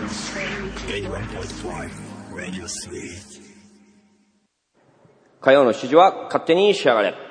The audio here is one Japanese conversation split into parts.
火曜の7時は勝手に仕上がれ。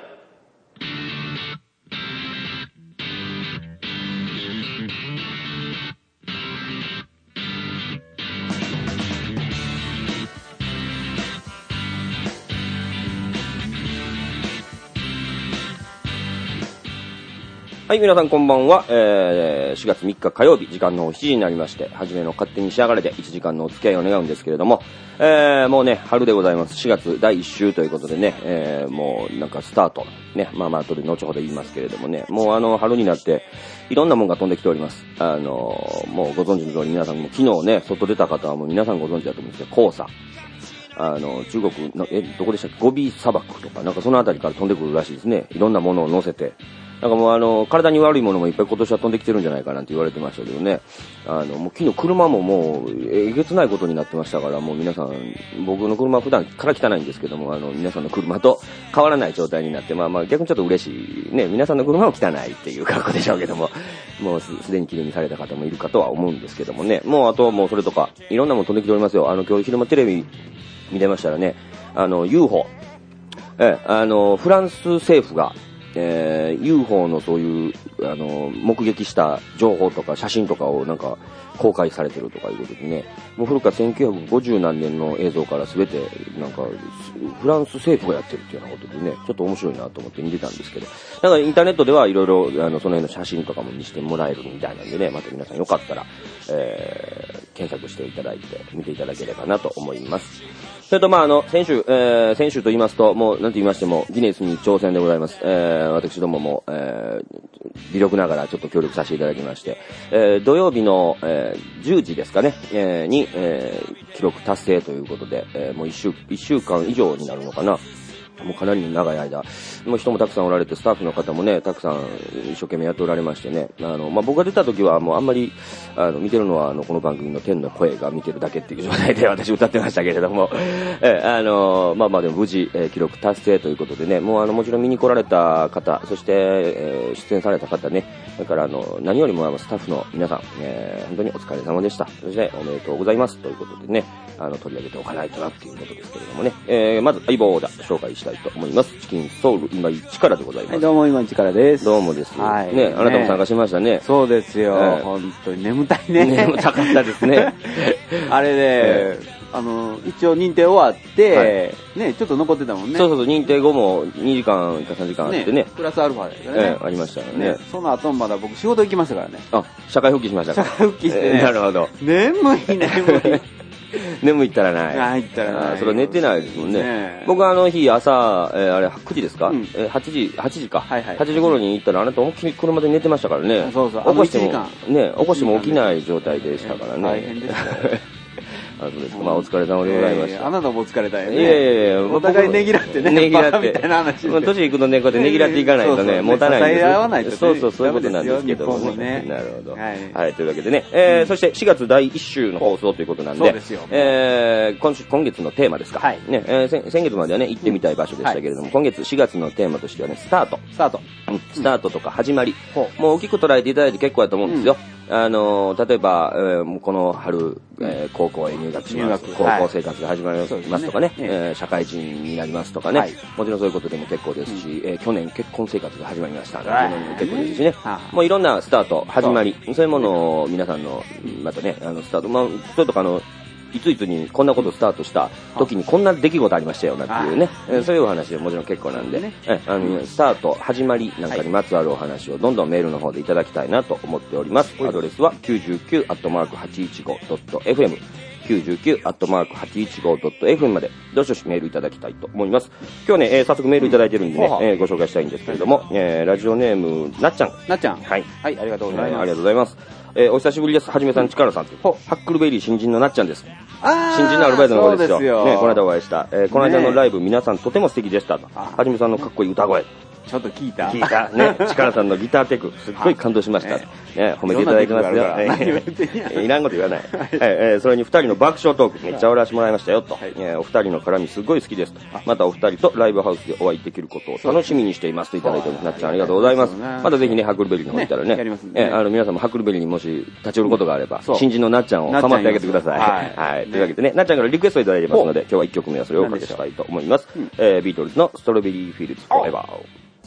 はい、皆さんこんばんは。4月3日火曜日、時間の7時になりまして、はじめの勝手に仕上がれで1時間のお付き合いを願うんですけれども、もうね、春でございます。4月第1週ということでね、もうなんかスタート。ね、まあ後で後ほど言いますけれどもね、もう春になって、いろんなもんが飛んできております。もうご存知の通り皆さんも昨日ね、外出た方はもう皆さんご存知だと思うんですけど、黄砂。中国の、どこでしたっけ、ゴビ砂漠とか、なんかそのあたりから飛んでくるらしいですね。いろんなものを乗せて。なんかもう体に悪いものもいっぱい今年は飛んできてるんじゃないかなんて言われてましたけどね。もう昨日車ももう、えげつないことになってましたから、もう皆さん、僕の車は普段から汚いんですけども、皆さんの車と変わらない状態になって、まあまあ逆にちょっと嬉しい。ね、皆さんの車も汚いっていう格好でしょうけども、もうすでに綺麗にされた方もいるかとは思うんですけどもね。もうあともうそれとか、いろんなもの飛んできておりますよ。今日昼間テレビ見てましたらね、UFO。フランス政府が、UFO のそういう、目撃した情報とか写真とかをなんか公開されてるとかいうことでね、もう古くから1950何年の映像から全てなんかフランス政府がやってるっていうようなことでね、ちょっと面白いなと思って見てたんですけど、なんかインターネットではいろいろその辺の写真とかも見せてもらえるみたいなんでね、また皆さんよかったら、検索していただいて見ていただければなと思います。それと先週と言いますと、もうなんて言いましてもギネスに挑戦でございます。私どもも、微力ながらちょっと協力させていただきまして、土曜日の、10時ですかね、に、記録達成ということで、もう1週間以上になるのかな。もうかなり長い間、もう人もたくさんおられて、スタッフの方もね、たくさん一生懸命やっておられましてね、僕が出た時はもうあんまり、見てるのはこの番組の天の声が見てるだけっていう状態で私歌ってましたけれども、まあでも無事、記録達成ということでね、もうもちろん見に来られた方、そして、出演された方ね、それから何よりもスタッフの皆さん、本当にお疲れ様でした。そしておめでとうございますということでね、取り上げておかないとなっていうことですけれどもね、まず相棒を紹介したいと思います。チキンソウル今市からでございます。 はい、どうも今市からです。 どうもです。 はい。 ね、あなたも参加しましたね。 そうですよ。本当に眠たいね。 眠たかったですね。 あれで、一応認定終わって、ね、ちょっと残ってたもんね。 そう、認定後も2時間か3時間あってね。 プラスアルファですね。 ありましたよね。 その後まだ僕仕事行きましたからね。 あ、社会復帰しましたか。 社会復帰してね。 なるほど。 眠い。 眠いったらない。 ないったらない。 それは寝てないですもんね。僕日朝、あれ9時ですか、8時か。8時頃に行ったらあなた本気に車で寝てましたからね。 そう。起こしても起きない状態でしたからね。 大変ですね。 そうです。お疲れ様でございました。 あなたもお疲れたよね。 いや、 お互いねぎらってね。 ねぎらって。 みたいな話。 年行くとね、こうやってねぎらっていかないとね、持たないんです。 支え合わないとね。 そういうことなんですけどもね。なるほど。はい、というわけでね、そして4月第1週の放送ということなんで、 そうですよ。 今月のテーマですか。ね、先月まではね、行ってみたい場所でしたけれども、今月4月のテーマとしてはね、スタート。スタートとか始まり。もう大きく捉えていただいて結構だと思うんですよ。例えば、この春、高校へ入学します。高校生活が始まりますとかね、社会人になりますとかね、もちろんそういうことでも結構ですし、去年結婚生活が始まりましたというのも結構ですしね、もういろんなスタート、始まり、そういうものを皆さんの、またね、スタート、それとかいついつにこんなことスタートした時にこんな出来事ありましたよなっていうね、そういうお話でもちろん結構なんで、スタート、始まりなんかにまつわるお話をどんどんメールの方でいただきたいなと思っております。アドレスは 99@815.fm99@815.fm までどしどしメールいただきたいと思います。今日ね、早速メールいただいてるんでね、ご紹介したいんですけれども、ラジオネームなっちゃん。 なっちゃん。 はい。 はい、ありがとうございます。 ありがとうございます。お久しぶりです。はじめさん、ちからさん。ハックルベリー新人のなっちゃんです。新人のアルバイトの子ですよ。ね、この間お会いした。この間のライブ、皆さんとても素敵でしたと。はじめさんのかっこいい歌声。 ちょっと聞いた。 ね。力さんのギターテク、すっごい感動しました。ね、褒めていただいてますよ。いらんこと言わない。それに2人の爆笑トーク、めっちゃ笑わせてもらいましたよと。お二人の絡みすごい好きですと。またお二人とライブハウスでお会いできることを楽しみにしていますといただいております。なっちゃんありがとうございます。またぜひね、ハクルベリーの方行ったらね、皆さんもハクルベリーにもし立ち寄ることがあれば、新人のなっちゃんを構ってあげてください。はい。というわけでね、なっちゃんからリクエストいただいてますので、今日は1曲目はそれをおかけしたいと思います。ビートルズのストロベリーフィールズフォーエバー。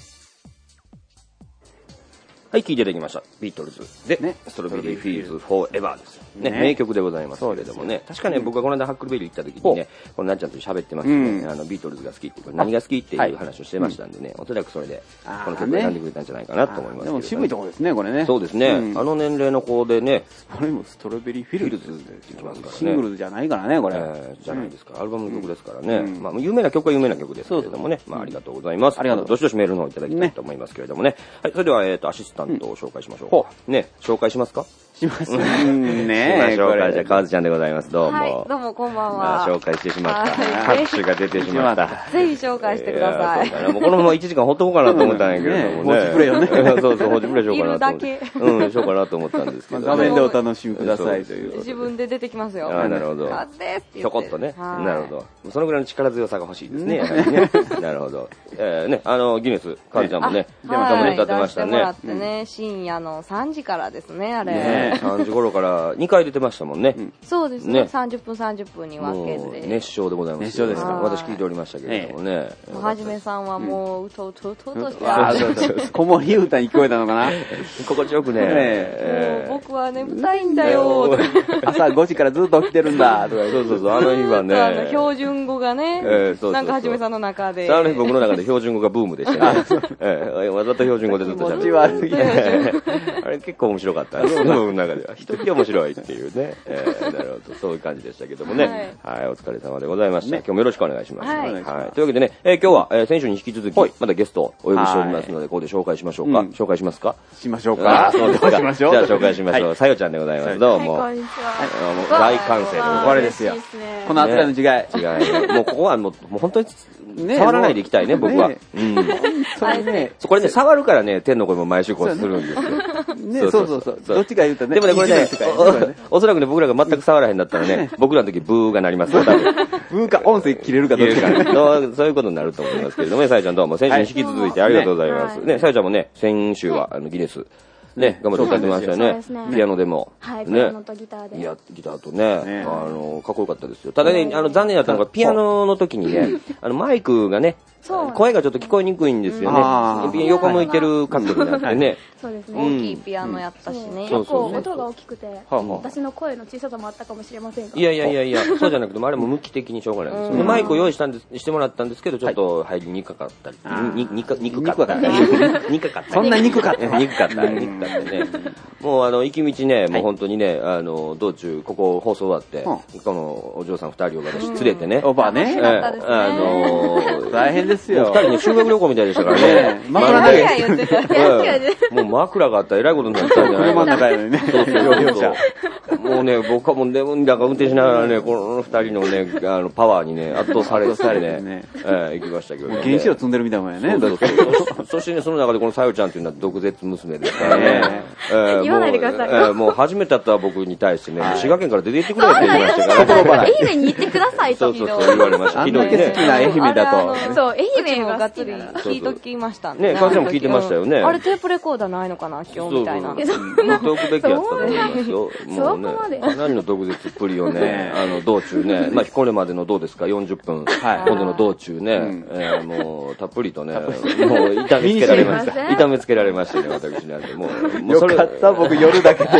はい、聴いていただきました。ビートルズで、ストロベリーフィールズフォーエバーですよ。ね、名曲でございますけれどもね。確かね、僕がこの間ハックルベリー行った時にね、このなっちゃんと喋ってましてね、ビートルズが好きっていうか、何が好きっていう話をしてましたんでね、おそらくそれで、この曲を選んでくれたんじゃないかなと思います。 でも渋いところですね、これね。 そうですね。あの年齢の子でね、 これもストロベリーフィールズって言いますからね。 シングルじゃないからね、これ。 じゃないですか。アルバムの曲ですからね。まあ、有名な曲は有名な曲ですけれどもね。まあ、ありがとうございます。 ありがとう。 どしどしメールの方いただきたいと思いますけれどもね。はい、それでは、アシスタントを紹介しましょう。ね、紹介しますか？ しますね。 紹介じゃあ、川津ちゃんでございます。どうも。 はい、どうもこんばんは。 紹介してしまった。拍手が出てしまった。 ぜひ紹介してください。 もうこのまま1時間ほっとこうかなと思ったんやけれどもね。 放置プレイをね。 そうそう、放置プレイしようかなと思って。しようかなと思ったんですけど。 画面でお楽しみくださいという。 自分で出てきますよ。 なるほど。 川津ですってちょこっとね。なるほど。そのぐらいの力強さが欲しいですね。やはりね。なるほど。ね、ギネス、川津ちゃんもね、頑張り歌ってましたね。 出してもらってね、深夜の3時からですね、あれ。 3時頃から2回出てましたもんね。 そうですね。30分30分に分けて。 熱唱でございます。 熱唱ですか。 私聞いておりましたけれどもね。 はじめさんはもう、うとうとうとうとして子守歌に聞こえたのかな。 心地よくね。 僕は眠たいんだよ。 朝5時からずっと起きてるんだ。 そうそうそう、あの日はね。 標準語がね、なんかはじめさんの中で。 あの日僕の中で標準語がブームでしたね。わざと標準語でずっと喋ってあれ結構面白かったです。僕の中では。一人面白いっていうね。なるほど、そういう感じでしたけどもね。はい、お疲れ様でございました。今日もよろしくお願いします。はい。というわけでね、今日は先週に引き続き、まだゲストをお呼びしておりますので、ここで紹介しましょうか。紹介しますか？ しましょうか。 そうですか。じゃあ紹介しましょう。さよちゃんでございます。どうも。 こんにちは。 大歓声でございます。 これですよ。この扱いの違い。 もうここはもう本当に触らないでいきたいね、僕は。これね、触るからね、天の声も毎週こうするんですよ。 ね、そう。どっちか言うとね。 でもね、これね、おそらくね、僕らが全く触らへんだったらね、僕らの時ブーが鳴りますよ、多分。 ブーか音声切れるかどっちか。 そういうことになると思いますけれどもね、さやちゃんどうも先週に引き続いてありがとうございます。ね、さやちゃんもね、先週はギネス。ね、頑張って歌ってましたよね。ピアノでも。 はい、ピアノとギターで。 いや、ギターとね、かっこよかったですよ。ただね、残念だったのが、ピアノの時にね、マイクがね、声がちょっと聞こえにくいんですよね。横向いてる角度になってね。 そうですね。 大きいピアノやったしね。 結構音が大きくて、私の声の小ささもあったかもしれませんが。 いや、そうじゃなくても、あれも向き的にしょうがないんですよ。マイクを用意してもらったんですけど、ちょっと入りにくかったり。憎かった。 そんな憎かった。 憎かったね。もう行き道ね、もう本当にね、道中、ここ放送終わって、このお嬢さん2人を私連れてね。 おばね。大変ですよ。 2人ね、修学旅行みたいでしたからね。 枕投げ。 もう枕があったら偉いことになったんじゃない車の中やのにね。 そう。もうね、僕はもうね、運転しながらね、この2人のね、パワーにね、圧倒されてね、行きましたけどね。 原子を積んでるみたいなもんやね。 そしてね、その中でこのさよちゃんっていうのは毒舌娘ですからね。 言わないでください。 もう初めて会った僕に対してね、滋賀県から出て行ってくれって言いましたからね。愛媛に行ってくださいと。 そう言われました。 ひどいね。好きな愛媛だと。 そう、愛媛がっつり聞いときましたね。 ね、川ちゃんも聞いてましたよね。 あれテープレコーダーないのかな、今日みたいな。 そうくべきやったと思いますよ。もうね、何の毒舌っぷりをね、道中ね、まあ彦根までのどうですか、40分、今度の道中ね、もうたっぷりとね、もう痛めつけられました。痛めつけられましたね、私なんて。もうよかった、僕夜だけで。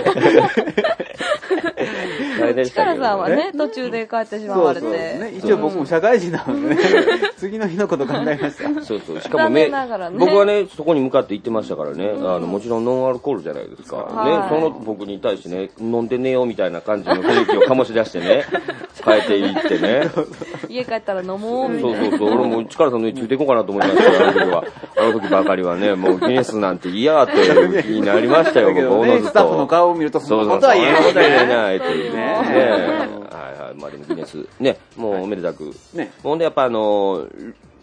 力さんはね、途中で帰ってしまわれて。 一応僕も社会人なのでね、次の日のこと考えました。 そう。しかもね、僕はね、そこに向かって行ってましたからね、もちろんノンアルコールじゃないですか。ね、その僕に対してね、飲んで寝ようみたいな感じの雰囲気を醸し出してね、変えていってね。 家帰ったら飲もうみたいな。 そう。俺も力さんの家ついていこうかなと思いましたよ、あの時ばかりはね、もうギネスなんて嫌っていう気になりましたよ、僕、おのずと。 スタッフの顔を見ると、 そんなことは言えないというね。はい。まあでもギネス、ね、もうおめでたく。ほんでやっぱ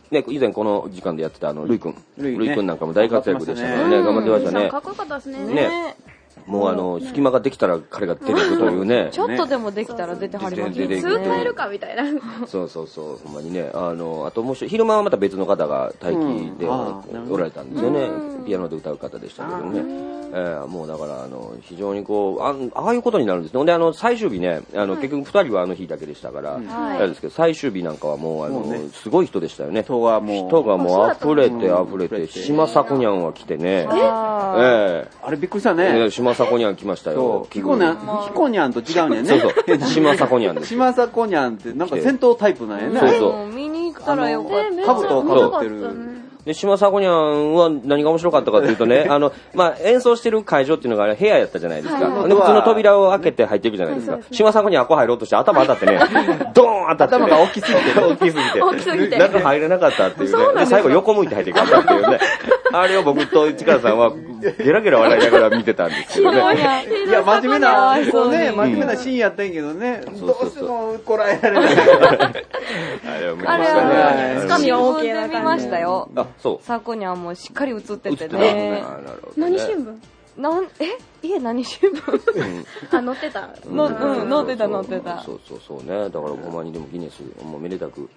ね、以前この時間でやってたルイ君。 ルイねルイ君なんかも大活躍でしたからね。頑張ってましたね。 かっこよかったですね。 ね。もう隙間ができたら彼が出てくるというね。 ちょっとでもできたら出てはります出てね。 スーパーいるかみたいな。 そうそうそう、ほんまにね。あと面白い。昼間はまた別の方が待機でおられたんですよね。ピアノで歌う方でしたけどね。もうだから非常にこう、ああいうことになるんですね。で、最終日ね、結局2人は日だけでしたから、あれですけど、最終日なんかはもうすごい人でしたよね。 人がもう溢れて、島迫にゃんは来てね。 あれびっくりしたね。 島迫にゃん来ましたよ。 ヒコニャンと違うねんね。 そうそう。島迫にゃんです。 島迫にゃんってなんか戦闘タイプなんやね。 そうそう。 見に行ったらよかった。 兜をかぶってる。 で、島迫にゃんは何が面白かったかというとね、演奏してる会場っていうのが部屋やったじゃないですか。で、普通の扉を開けて入っていくじゃないですか。島迫にゃんこ入ろうとして頭当たってね、ドーン当たって。 頭が大きすぎて。 大きすぎて。中入れなかったっていうね。で、最後横向いて入っていかったっていうね。あれを僕と市川さんはゲラゲラ笑いながら見てたんですけどね。 いや、真面目なシーンやったんやけどね。どうしてもこらえられない。 あれを見ましたね。 つかみは OK な感じ。見ましたよ。 あ、そう。 サコニャンもしっかり映っててね。 何新聞？ 何新聞？ 載ってた。 載ってた。 そうね。だからほんまにでもギネス、もうめでたく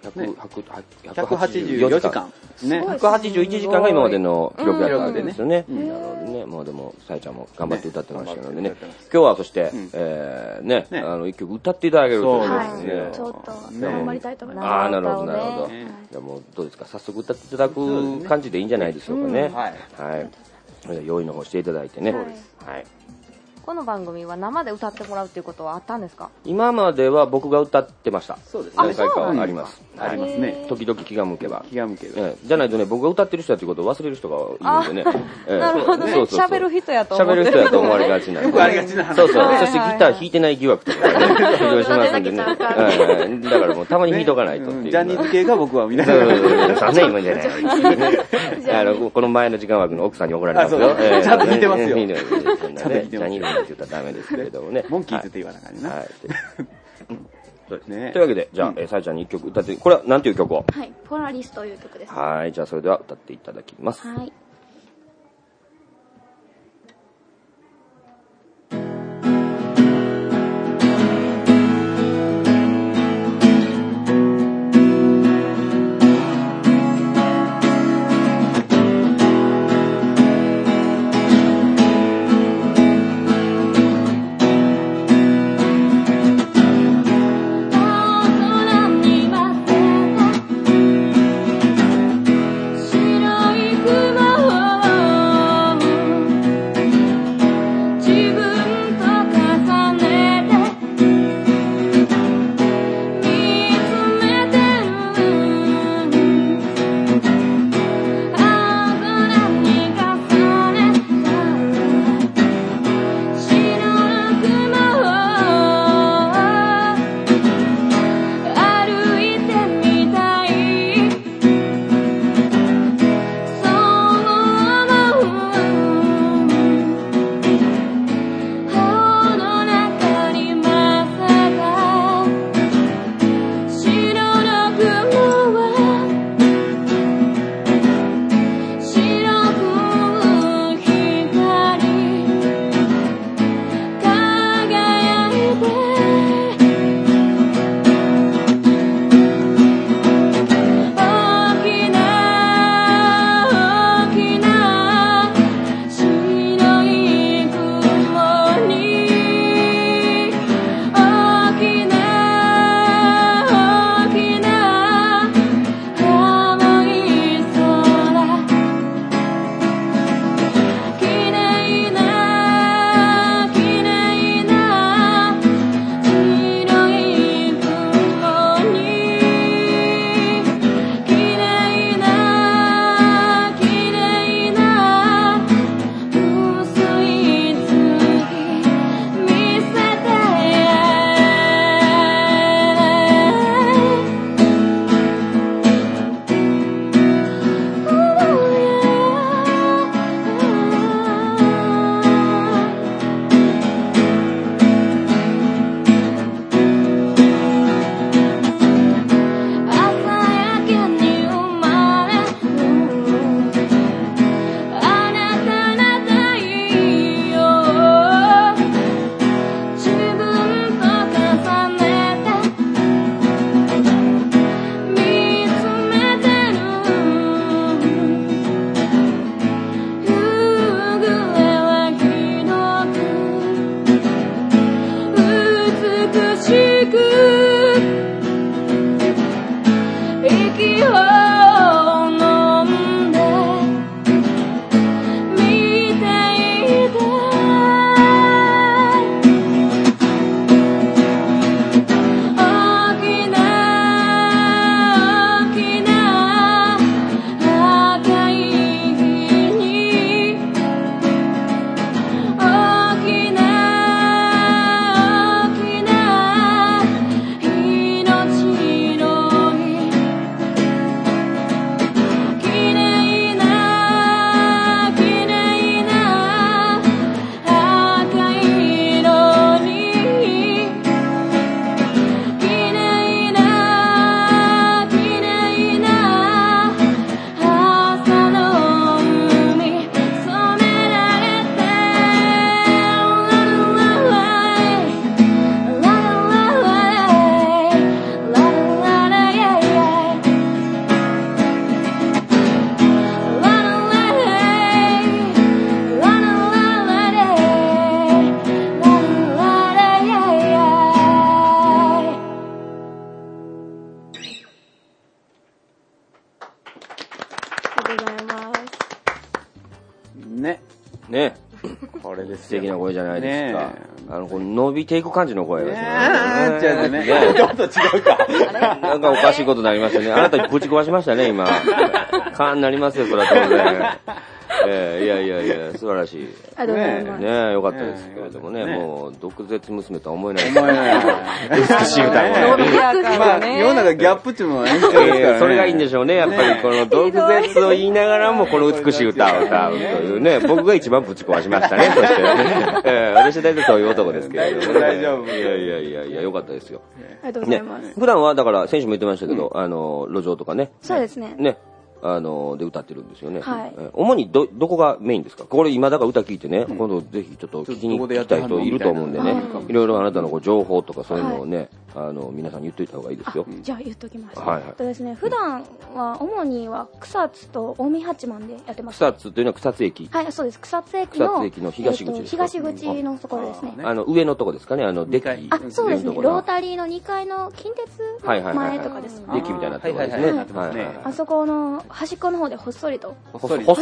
184時間。 ね。181時間が今までの記録やったわけですよね。なるほどね。もうでも、さえちゃんも頑張って歌ってましたのでね。今日はそして、一曲歌っていただけるということですね。 ちょっと頑張りたいと思います。 ああ、なるほど。じゃあもうどうですか、早速歌っていただく感じでいいんじゃないでしょうかね。はい。用意の方していただいてね。はい。 この番組は生で歌ってもらうっていうことはあったんですか？ 今までは僕が歌ってました。 そうですね。 何回かはあります。 ありますね。 時々気が向けば。 気が向けば。 じゃないとね、僕が歌ってる人だということを忘れる人がいるんでね。 なるほどね。喋る人やと思ってる。 喋る人やと思われがちなんで。 よくありがちな話。 そうそう。そしてギター弾いてない疑惑とかね、浮上しますんでね。だからもうたまに弾いとかないとっていう。 ジャニーズ系が僕は見ない。 3年今じゃない。この前の時間枠の奥さんに怒られますよ。 ちゃんと弾いてますよ。 ジャニーズって言ったらダメですけれどもね。 モンキーズって言わなかったな。 そうですね。というわけで、じゃあ、さえちゃんに一曲歌って、これは何ていう曲を？ はい、ポラリスという曲です。 はい、じゃあそれでは歌っていただきます。 はい。 白い雲です素敵な声じゃないですか。 ねこの伸びていく感じの声ですね。 じゃあね、ちょっと違うか。 なんかおかしいことになりましたね。あなたぶち壊しましたね、今。勘になりますよ、それは当然。いや、素晴らしい。 ありがとうございます。 ねよかったですけれどもね、もう、毒舌娘とは思えない。 美しい歌も伸びやかまあ、 なね。 世の中ギャップっていうのは演奏ですからね。 それがいいんでしょうね。やっぱりこの毒舌を言いながらもこの美しい歌を歌うというね、僕が一番ぶち壊しましたね、そして。私は大体そういう男ですけれどもね。 大丈夫。 いや、よかったですよ。 ありがとうございます。 普段はだから、選手も言ってましたけど、路上とかね。 そうですね。 ね。で歌ってるんですよね。 はい。 主にどこがメインですか？これ今だから歌聞いてね、今度ぜひちょっと聞きに行きたい人いると思うんでね、いろいろあなたの情報とかそういうのをね、皆さんに言っといた方がいいですよ。 じゃあ言っときます。 はい。 ですね、普段は主には草津と近江八幡でやってます。 草津というのは草津駅。 はい、そうです。草津駅の東口です。 東口のところですね。 上のとこですかね、デッキ。 あ、そうですね。ロータリーの2階の近鉄前とかです。 デッキみたいなところですね。 あそこの端っこの方でほっそりと。 ほっそりと。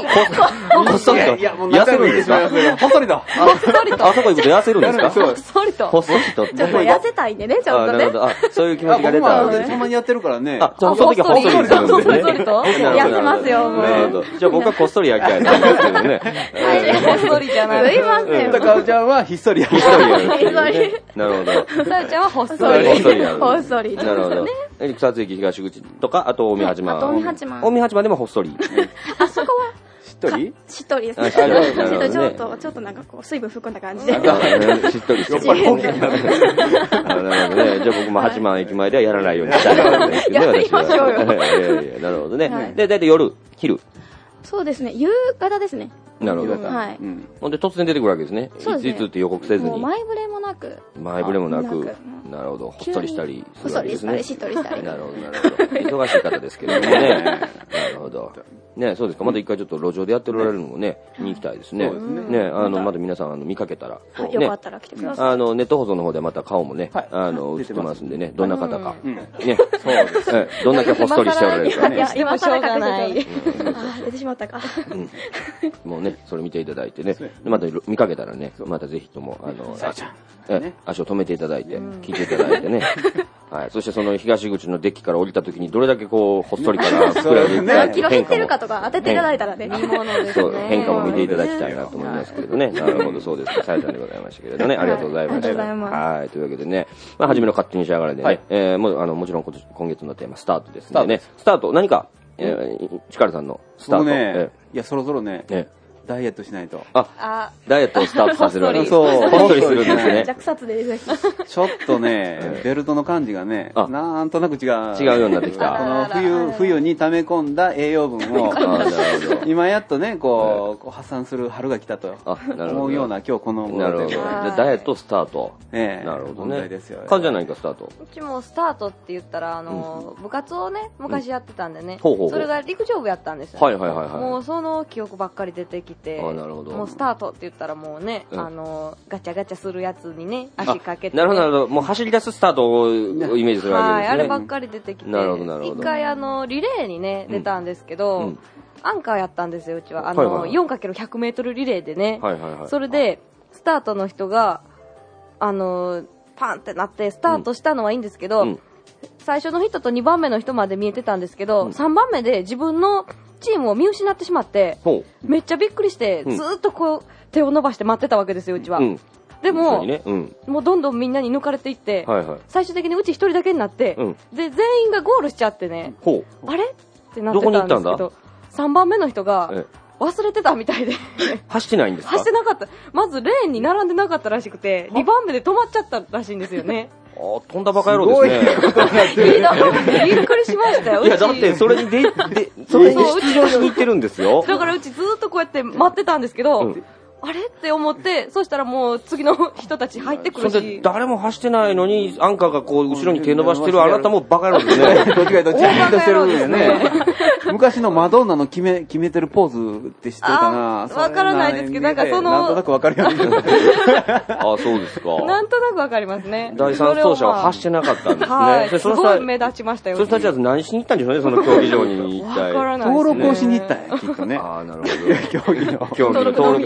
痩せるんですか？ ほっそりと。 あそこ行くと痩せるんですか？ ほっそりと。 ほっそりと。 ちょっと痩せたいんでね、ちょっとね。 そういう気持ちが出たんですね。 ほんまにやってるからね。 あ、じゃあその時はほっそりするんですね。 ほっそりと痩せますよ、もう。 なるほど。じゃあ僕はこっそり焼きゃいなんですけどね。 ほっそりじゃない。 すいません。 かおちゃんはひっそりやる。 ひっそりやるっていうね。なるほど。 さよちゃんはほっそり。 ほっそりやる。 ほっそり。 なるほど。草津駅東口とか、あと近江八幡。 近江八幡。 近江八幡でもほっそり。 あそこはしっとりしっとりですね。ちょっとなんかこう、水分含んだ感じで。 しっとりして。やっぱり本気になる。なるほどね。じゃあ僕も八幡駅前ではやらないようにしたいんですけどね、私は。なるほどね。で、だいたい夜、昼。 そうですね。夕方ですね。 なるほど。 はい。 ほんで突然出てくるわけですね。いついつって予告せずに。 もう前触れもなく。 前触れもなく。なるほど。ほっそりしたりするわけですね。 しっとりしたり。 なるほど、なるほど。忙しい方ですけれどもね。なるほど。ね、そうですか。また一回ちょっと路上でやっておられるのもね、見に行きたいですね。ね、また皆さん見かけたら。 よかったら来てください。 ネット放送の方でまた顔もね、映ってますんでね、どんな方か。ね、 そうです。 どんだけほっそりしておられるか。 いや、今更かない。出てしまったか。 もうね、それ見ていただいてね、また見かけたらね、またぜひとも、足を止めていただいて、聞いていただいてね。はい。そしてその東口のデッキから降りた時にどれだけこう、ほっそりから膨らむ何キロ減ってるかとか当てていただいたらね、 見ものですね。 そう、変化も見ていただきたいなと思いますけれどね。なるほど、そうですか。さやちゃんでございましたけれどね。ありがとうございました。はい。というわけでね、まあ、初めの勝手に仕上がれでね、もちろん今月のテーマ、スタートですね。スタート、何か、チカルさんのスタート。 ね、いや、そろそろね、ダイエットしないと。 ダイエットをスタートさせるわけです。 そう、 ほっそりするんですね。 草津でぜひ。 ちょっとね、ベルトの感じがね、なんとなく違うようになってきた。 この冬に溜め込んだ栄養分を、今やっとね、こう、発散する春が来たと思うような今日このなるほど。ダイエットスタート。なるほどね。感じじゃないか、スタート。 うちもスタートって言ったら、部活をね、昔やってたんでね、それが陸上部やったんですよ。もうその記憶ばっかり出てきて、もうスタートって言ったらもうね、ガチャガチャするやつにね、足かけて。 なるほど、なるほど。もう走り出すスタートをイメージするわけですね。 はい、あればっかり出てきて。なるほど、なるほど。一回リレーにね、出たんですけど、アンカーやったんですよ、うちは。4×100 メートルリレーでね。それで、スタートの人が、パンってなってスタートしたのはいいんですけど、最初の人と2番目の人まで見えてたんですけど、3番目で自分のチームを見失ってしまって、めっちゃびっくりして、ずーっとこう手を伸ばして待ってたわけですよ、うちは。でも、もうどんどんみんなに抜かれていって、最終的にうち1人だけになって、で、全員がゴールしちゃってね、あれってなってたんですけど、3番目の人が忘れてたみたいで。 走ってないんですか？ 走ってなかった。まずレーンに並んでなかったらしくて、2番目で止まっちゃったらしいんですよね。 飛んだバカ野郎ですね。 びっくりしましたよ。 いや、だってそれに出場しに行ってるんですよ。 だからうちずっとこうやって待ってたんですけど、あれって思って、そしたらもう次の人たち入ってくるし。それで誰も走ってないのに、アンカーがこう後ろに手伸ばしてるあなたもバカ野郎ですね。 どっちかとチーンとしてるんだよね。昔のマドンナの決めてるポーズって知ってるかな？ わからないですけど、なんかその。 なんとなくわかるように。 そうですか。 なんとなくわかりますね。 第三走者は走ってなかったんですね。はい。 すごい目立ちましたよ。 その人たちは何しに行ったんでしょうね、その競技場に一体。 登録をしに行ったんや、きっとね。 なるほど。 競技の。 登録だけし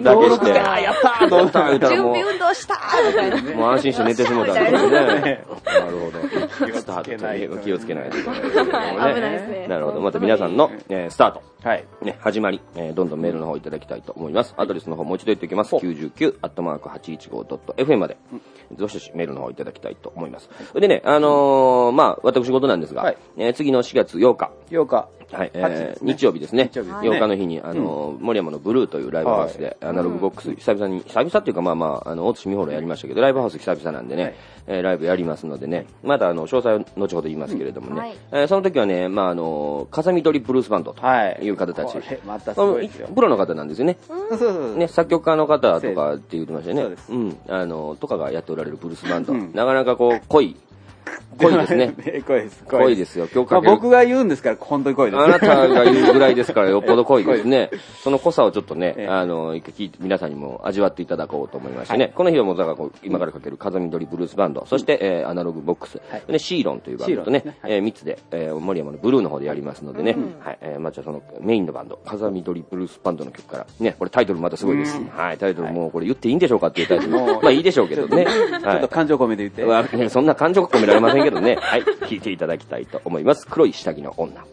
って、やったーと思ったら準備運動したーみたいな。 もう安心して寝てしもたんですね。なるほど。 スタート気をつけないといけない。 危ないですね。 なるほど。また皆さんのスタート。 はい。 ね、始まり、どんどんメールの方いただきたいと思います。アドレスの方もう一度言っておきます。99@815.fm まで。どしどしメールの方いただきたいと思います。でね、まあ、私事なんですが、次の4月8日。はい、日曜日ですね。8日の日に、森山のブルーというライブハウスで、アナログボックス、久々っていうか、まあまあ、大津美幌やりましたけど、ライブハウス久々なんでね、ライブやりますのでね、まだ詳細は後ほど言いますけれどもね、その時はね、まあ風見鳥ブルースバンドという方たち、プロの方なんですよね。ね、作曲家の方とかって言ってましたよね。うん、とかがやっておられるブルースバンド。なかなかこう、濃いですね。濃いですよ。 僕が言うんですから、本当に濃いです。 あなたが言うぐらいですから、よっぽど濃いですね。その濃さをちょっとね、皆さんにも味わっていただこうと思いましてね。この日はもう、だから今からかける風見鳥ブルースバンド、そして、アナログボックス、シーロンというバンドとね、3つで、森山のブルーの方でやりますのでね、はい、まずはそのメインのバンド、風見鳥ブルースバンドの曲から、ね、これタイトルまたすごいです。はい、タイトルもうこれ言っていいんでしょうかっていうタイトルも、まあいいでしょうけどね。 ちょっと感情込めて言って。 そんな感情込められませんけどね。はい、聞いていただきたいと思います。黒い下着の女。